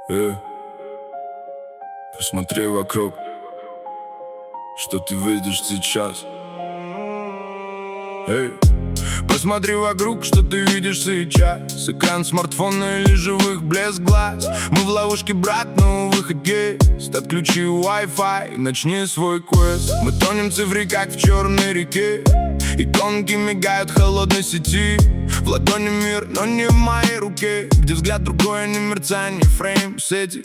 Посмотри вокруг, что ты видишь сейчас. Посмотри вокруг, что ты видишь сейчас. Экран смартфона или живых блеск глаз. Мы в ловушке, брат, но выход есть. Отключи Wi-Fi, начни свой квест. Мы тонем цифры, как в черной реке. Иконки мигают в холодной сети. В ладони мир, но не в моей руке. Где взгляд другой, а не мерцание, фрейм сети.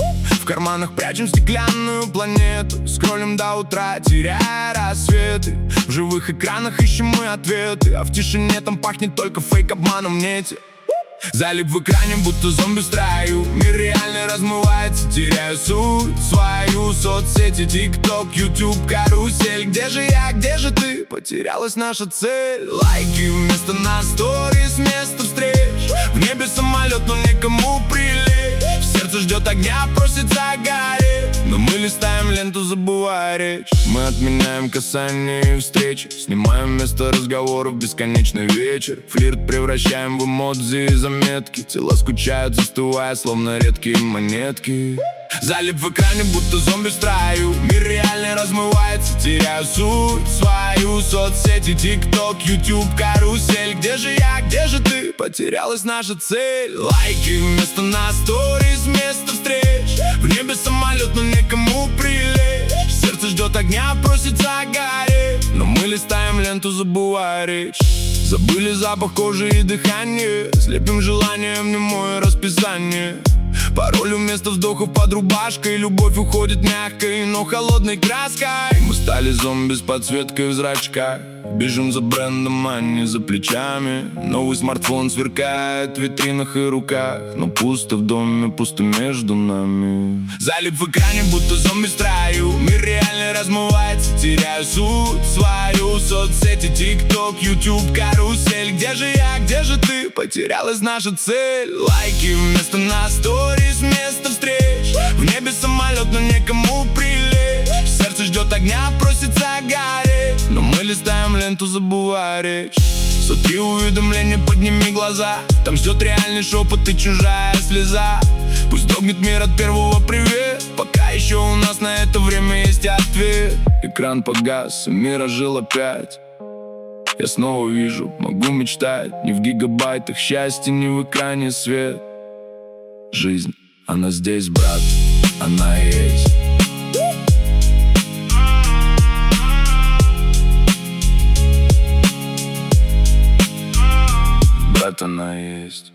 В карманах прячем стеклянную планету. Скроллим до утра, теряя рассветы. В живых экранах ищем мы ответы. А в тишине там пахнет только фейк, обманом в нете. Залип в экране, будто зомби в строю. Мир реально размывается, теряю суть свою. Соцсети, ТикТок, Ютуб, карусель. Где же я, где же ты? Потерялась наша цель. Лайки вместо нас, сторис вместо встреч. В небе самолет, но некому прилечь. Сердце ждет огня, просится гореть. Но мы листаем ленту, забывая речь. Мы отменяем касания и встречи. Снимаем место разговоров, бесконечный вечер. Флирт превращаем в эмодзи и заметки. Тела скучают, застывая, словно редкие монетки. Залип в экране, будто зомби в строю. Мир реально размывается, теряю суть свою. Соцсети, ТикТок, Ютуб, карусель. Где же я, где же ты? Потерялась наша цель. Лайки вместо нас, сторис вместо встреч. В небе самолет, но некому прилечь. Сердце ждет огня, просится гореть. Но мы листаем ленту, забывая речь. Забыли запах кожи и дыхание. Слепим желанием немое расписание. Пароль вместо вздохов под рубашкой. Любовь уходит мягкой, но холодной краской. Мы стали зомби с подсветкой в зрачках. Бежим за брендом, а не за плечами. Новый смартфон сверкает в витринах и руках. Но пусто в доме, пусто между нами. Залип в экране, будто зомби в строю. Мир реально размывается, теряю суть свою. Соцсети, ТикТок, Ютуб, карусель. Где же я, где же ты? Потерялась наша цель. Лайки вместо нас, сторис вместо встреч. В небе самолет, но некому прилечь. Сердце ждет огня, просится гореть. Но мы листаем ленту, забывая речь. Сотри уведомления, подними глаза. Там ждет реальный шепот и чужая слеза. Пусть дрогнет мир от первого привет. Пока еще у нас на это время есть ответ. Экран погас, и мир ожил опять. Я снова вижу, могу мечтать. Не в гигабайтах счастье, не в экране свет. Жизнь, она здесь, брат, она есть. Брат, она есть.